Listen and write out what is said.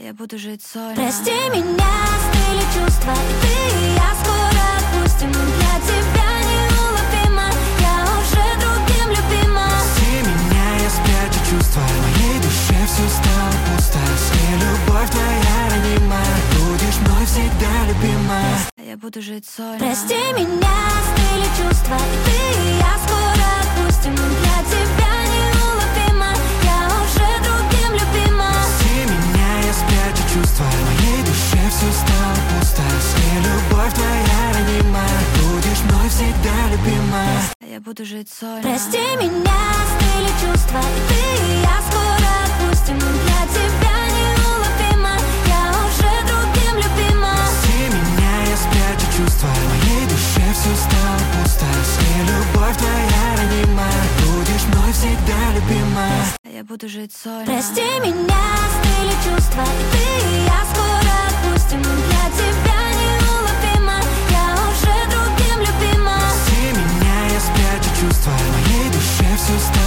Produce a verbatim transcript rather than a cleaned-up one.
Я буду жить сольно. Прости меня, стыли чувства, ты и я скоро отпустим. Для тебя неуловимо, я уже другим любима. Прости меня, я спрячу чувства, в моей душе все стало пусто. Если любовь твоя ранима, будешь мной всегда любима. Я буду жить сольно. Прости меня, стыли чувства, ты и я скоро отпустим. Для тебя неуловимо, я уже другим любима. Прости меня, я спрячу чувства, в моей душе все стало пусто. Если любовь твоя ранима, будешь мной всегда любима. Я буду жить сольно. Прости меня, стыли чувства, ты и я скоро отпустим. Для тебя неуловимо, я уже другим любима. Прости меня, я спрячу чувства, в моей душе все стало пусто. Если любовь твоя ранима, будешь мной всегда любима. Я буду жить сольно. Прости меня, стыли чувства, ты и я скоро отпустим. Для тебя неуловимо, я уже другим любима. Прости меня, я спрячу чувства, в моей душе все стало